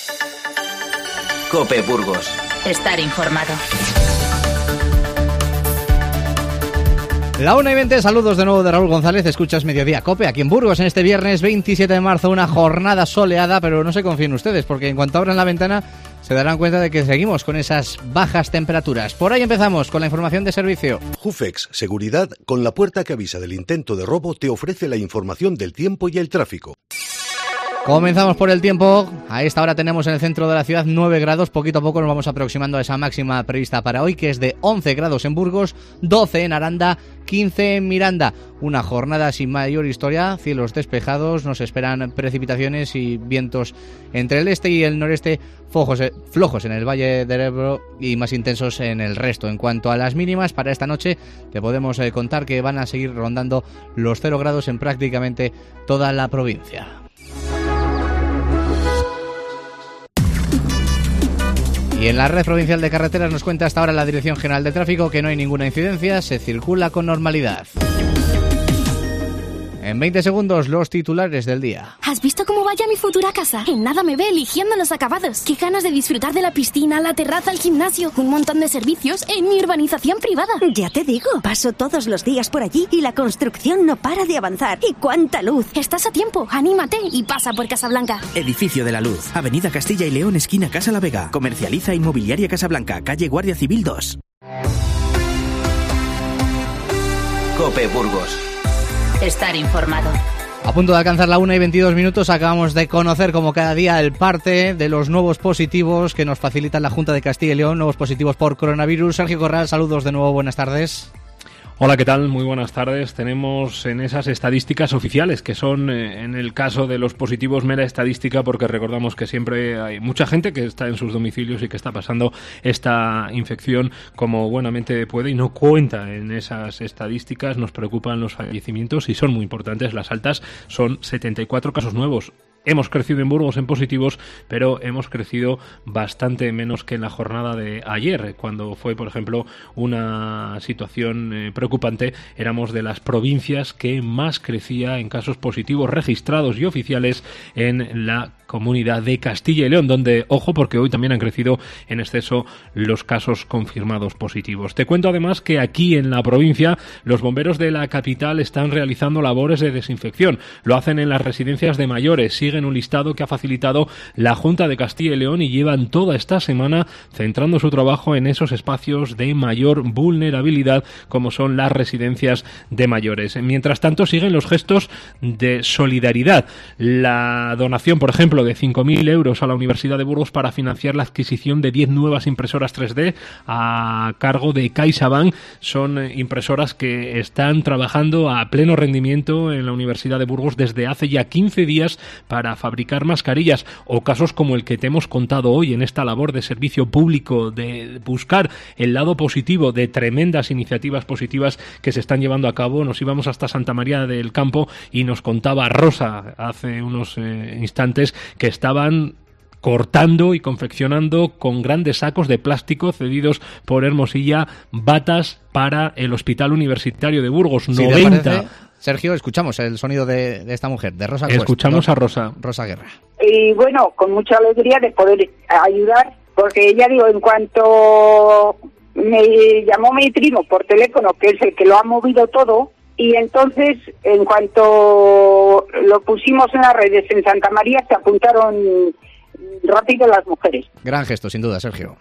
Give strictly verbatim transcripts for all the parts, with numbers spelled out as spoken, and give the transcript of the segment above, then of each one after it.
COPE Burgos. Estar informado. La una y veinte, saludos de nuevo de Raúl González, escuchas Mediodía COPE aquí en Burgos en este viernes veintisiete de marzo, una jornada soleada, pero no se confíen ustedes porque en cuanto abran la ventana se darán cuenta de que seguimos con esas bajas temperaturas. Por ahí empezamos con la información de servicio. Jufex Seguridad, con la puerta que avisa del intento de robo, te ofrece la información del tiempo y el tráfico. Comenzamos por el tiempo. A esta hora tenemos en el centro de la ciudad nueve grados. Poquito a poco nos vamos aproximando a esa máxima prevista para hoy, que es de once grados en Burgos, doce en Aranda, quince en Miranda. Una jornada sin mayor historia, cielos despejados, nos esperan precipitaciones y vientos entre el este y el noreste flojos, flojos en el Valle del Ebro y más intensos en el resto. En cuanto a las mínimas, para esta noche te podemos eh, contar que van a seguir rondando los cero grados en prácticamente toda la provincia. Y en la red provincial de carreteras nos cuenta hasta ahora la Dirección General de Tráfico que no hay ninguna incidencia, se circula con normalidad. En veinte segundos, los titulares del día. ¿Has visto cómo vaya mi futura casa? En nada me ve eligiendo los acabados. Qué ganas de disfrutar de la piscina, la terraza, el gimnasio, un montón de servicios en mi urbanización privada. Ya te digo, paso todos los días por allí y la construcción no para de avanzar. ¡Y cuánta luz! Estás a tiempo, anímate y pasa por Casablanca. Edificio de la Luz, Avenida Castilla y León, esquina Casa La Vega. Comercializa Inmobiliaria Casablanca, calle Guardia Civil dos. COPE Burgos. Estar informado. A punto de alcanzar la una y veintidós minutos, acabamos de conocer como cada día el parte de los nuevos positivos que nos facilita la Junta de Castilla y León, nuevos positivos por coronavirus. Sergio Corral, saludos de nuevo, buenas tardes. Hola, ¿qué tal? Muy buenas tardes. Tenemos en esas estadísticas oficiales, que son, eh, en el caso de los positivos, mera estadística, porque recordamos que siempre hay mucha gente que está en sus domicilios y que está pasando esta infección como buenamente puede y no cuenta en esas estadísticas. Nos preocupan los fallecimientos y son muy importantes. Las altas son setenta y cuatro casos nuevos. Hemos crecido en Burgos en positivos, pero hemos crecido bastante menos que en la jornada de ayer, cuando fue, por ejemplo, una situación eh, preocupante. Éramos de las provincias que más crecía en casos positivos registrados y oficiales en la Comunidad de Castilla y León, donde, ojo, porque hoy también han crecido en exceso los casos confirmados positivos. Te cuento además que aquí en la provincia los bomberos de la capital están realizando labores de desinfección. Lo hacen en las residencias de mayores, siguen un listado que ha facilitado la Junta de Castilla y León y llevan toda esta semana centrando su trabajo en esos espacios de mayor vulnerabilidad como son las residencias de mayores. Mientras tanto siguen los gestos de solidaridad. La donación, por ejemplo, de cinco mil euros a la Universidad de Burgos para financiar la adquisición de diez nuevas impresoras tres D a cargo de CaixaBank. Son impresoras que están trabajando a pleno rendimiento en la Universidad de Burgos desde hace ya quince días para fabricar mascarillas, o casos como el que te hemos contado hoy en esta labor de servicio público, de buscar el lado positivo de tremendas iniciativas positivas que se están llevando a cabo. Nos íbamos hasta Santa María del Campo y nos contaba Rosa hace unos eh, instantes que estaban cortando y confeccionando con grandes sacos de plástico cedidos por Hermosilla batas para el Hospital Universitario de Burgos. Si noventa. te parece, Sergio, escuchamos el sonido de, de esta mujer, de Rosa. Escuchamos Cuesta, a Rosa. Rosa Guerra. Y bueno, con mucha alegría de poder ayudar, porque ya digo, en cuanto me llamó mi primo por teléfono, que es el que lo ha movido todo, y entonces, en cuanto lo pusimos en las redes en Santa María, se apuntaron rápido las mujeres. Gran gesto, sin duda, Sergio.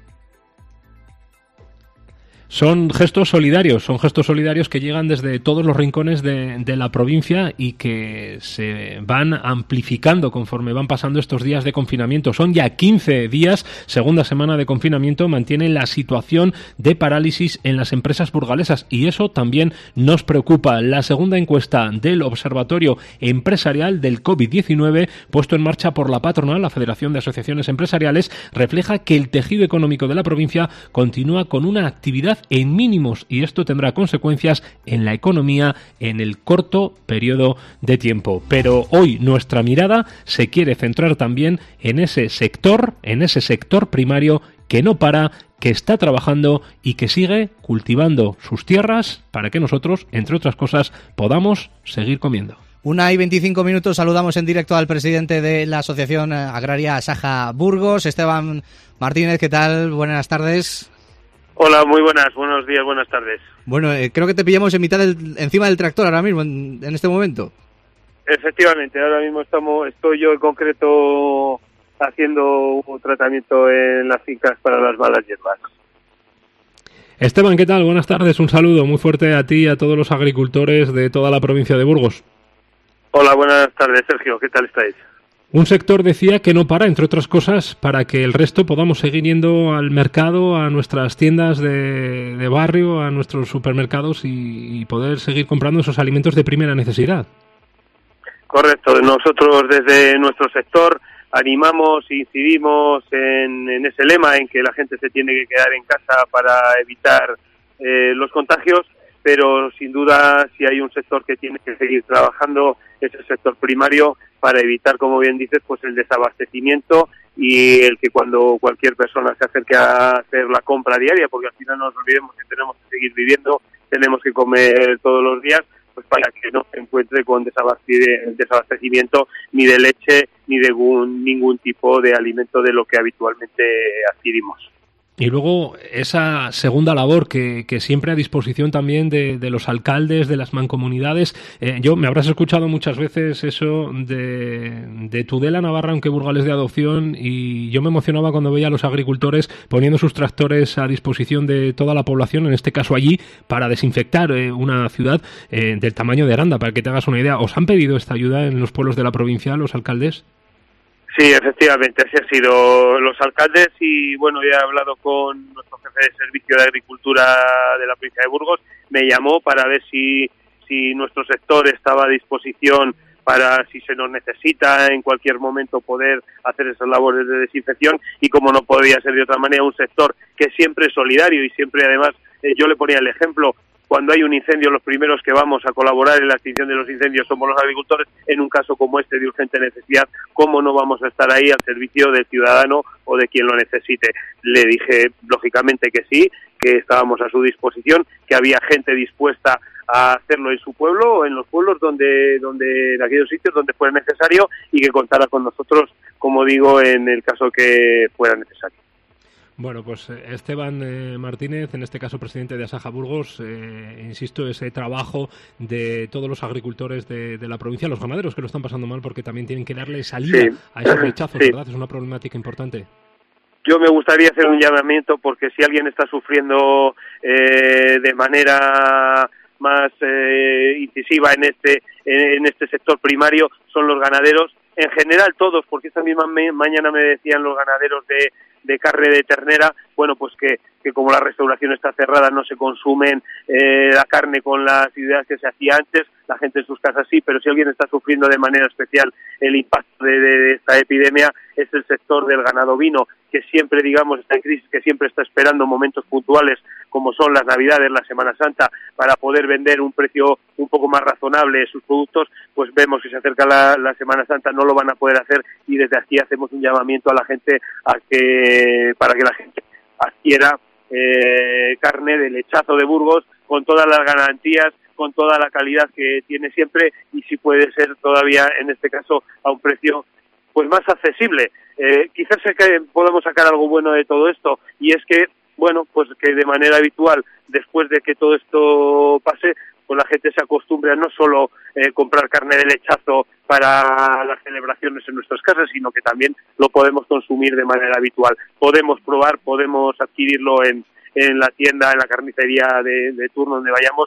Son gestos solidarios, son gestos solidarios que llegan desde todos los rincones de, de la provincia y que se van amplificando conforme van pasando estos días de confinamiento. Son ya quince días, segunda semana de confinamiento, mantiene la situación de parálisis en las empresas burgalesas y eso también nos preocupa. La segunda encuesta del Observatorio Empresarial del COVID diecinueve, puesto en marcha por la patronal, la Federación de Asociaciones Empresariales, refleja que el tejido económico de la provincia continúa con una actividad en mínimos y esto tendrá consecuencias en la economía en el corto periodo de tiempo. Pero hoy nuestra mirada se quiere centrar también en ese sector, en ese sector primario que no para, que está trabajando y que sigue cultivando sus tierras para que nosotros, entre otras cosas, podamos seguir comiendo. Una y veinticinco minutos, saludamos en directo al presidente de la Asociación Agraria Asaja Burgos, Esteban Martínez. ¿Qué tal? Buenas tardes. Hola, muy buenas, buenos días, buenas tardes. Bueno, eh, creo que te pillamos en mitad del, encima del tractor ahora mismo, en, en este momento. Efectivamente, ahora mismo estamos, estoy yo en concreto haciendo un tratamiento en las fincas para las malas hierbas. Esteban, ¿qué tal? Buenas tardes, un saludo muy fuerte a ti y a todos los agricultores de toda la provincia de Burgos. Hola, buenas tardes, Sergio, ¿qué tal estáis? Un sector, decía, que no para, entre otras cosas, para que el resto podamos seguir yendo al mercado, a nuestras tiendas de, de barrio, a nuestros supermercados y, y poder seguir comprando esos alimentos de primera necesidad. Correcto, nosotros desde nuestro sector animamos e incidimos en, en ese lema en que la gente se tiene que quedar en casa para evitar eh, los contagios, pero sin duda si hay un sector que tiene que seguir trabajando es el sector primario para evitar, como bien dices, pues el desabastecimiento y el que cuando cualquier persona se acerque a hacer la compra diaria, porque al final no nos olvidemos que tenemos que seguir viviendo, tenemos que comer todos los días, pues para que no se encuentre con desabastecimiento ni de leche ni de ningún, ningún tipo de alimento de lo que habitualmente adquirimos. Y luego esa segunda labor que, que siempre a disposición también de, de los alcaldes, de las mancomunidades. Eh, yo me habrás escuchado muchas veces eso de, de Tudela Navarra, aunque Burgales de adopción, y yo me emocionaba cuando veía a los agricultores poniendo sus tractores a disposición de toda la población, en este caso allí, para desinfectar eh, una ciudad eh, del tamaño de Aranda, para que te hagas una idea. ¿Os han pedido esta ayuda en los pueblos de la provincia, los alcaldes? Sí, efectivamente, así ha sido. Los alcaldes y, bueno, ya he hablado con nuestro jefe de Servicio de Agricultura de la provincia de Burgos, me llamó para ver si, si nuestro sector estaba a disposición para, si se nos necesita en cualquier momento, poder hacer esas labores de desinfección y, como no podía ser de otra manera, un sector que siempre es solidario y siempre, además, eh, yo le ponía el ejemplo. Cuando hay un incendio, los primeros que vamos a colaborar en la extinción de los incendios somos los agricultores. En un caso como este de urgente necesidad, ¿cómo no vamos a estar ahí al servicio del ciudadano o de quien lo necesite? Le dije, lógicamente, que sí, que estábamos a su disposición, que había gente dispuesta a hacerlo en su pueblo o en los pueblos donde, donde en aquellos sitios donde fuera necesario y que contara con nosotros, como digo, en el caso que fuera necesario. Bueno, pues Esteban eh, Martínez, en este caso presidente de Asaja Burgos, eh, insisto, ese trabajo de todos los agricultores de, de la provincia, los ganaderos que lo están pasando mal porque también tienen que darle salida sí. a esos rechazos, sí. ¿verdad? Es una problemática importante. Yo me gustaría hacer un llamamiento porque si alguien está sufriendo eh, de manera más eh, incisiva en este en este sector primario son los ganaderos, en general todos, porque esta misma me, mañana me decían los ganaderos de de carne de ternera, bueno, pues que, que como la restauración está cerrada no se consumen eh, la carne con las ideas que se hacía antes, la gente en sus casas sí, pero si alguien está sufriendo de manera especial el impacto de, de, de esta epidemia es el sector del ganado ovino, que siempre, digamos, está en crisis, que siempre está esperando momentos puntuales como son las Navidades, la Semana Santa, para poder vender un precio un poco más razonable de sus productos, pues vemos que se acerca la, la Semana Santa, no lo van a poder hacer y desde aquí hacemos un llamamiento a la gente a que para que la gente adquiera eh, carne de lechazo de Burgos con todas las garantías, con toda la calidad que tiene siempre y si puede ser todavía en este caso a un precio pues más accesible. Eh, quizás es que podamos sacar algo bueno de todo esto y es que, bueno, pues que de manera habitual, después de que todo esto pase, pues la gente se acostumbre a no solo eh, comprar carne de lechazo para las celebraciones en nuestras casas, sino que también lo podemos consumir de manera habitual. Podemos probar, podemos adquirirlo en, en la tienda, en la carnicería de, de turno donde vayamos,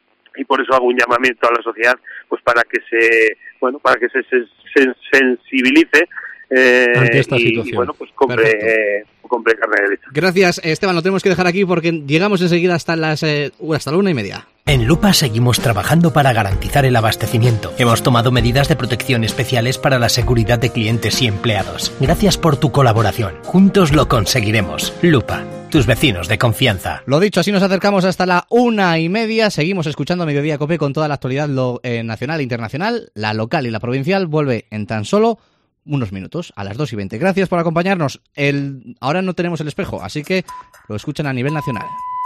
y por eso hago un llamamiento a la sociedad, pues para que se, bueno, para que se, se, se sensibilice eh, ante esta y, situación. Y bueno, pues compre, eh, compre carne de leche. Gracias, Esteban. Lo tenemos que dejar aquí porque llegamos enseguida hasta las eh, hasta la una y media. En Lupa seguimos trabajando para garantizar el abastecimiento. Hemos tomado medidas de protección especiales para la seguridad de clientes y empleados. Gracias por tu colaboración. Juntos lo conseguiremos. Lupa, tus vecinos de confianza. Lo dicho, así nos acercamos hasta la una y media. Seguimos escuchando Mediodía Cope con toda la actualidad lo, eh, nacional e internacional. La local y la provincial vuelve en tan solo unos minutos, a las dos y veinte. Gracias por acompañarnos. El, ahora no tenemos el espejo, así que lo escuchan a nivel nacional.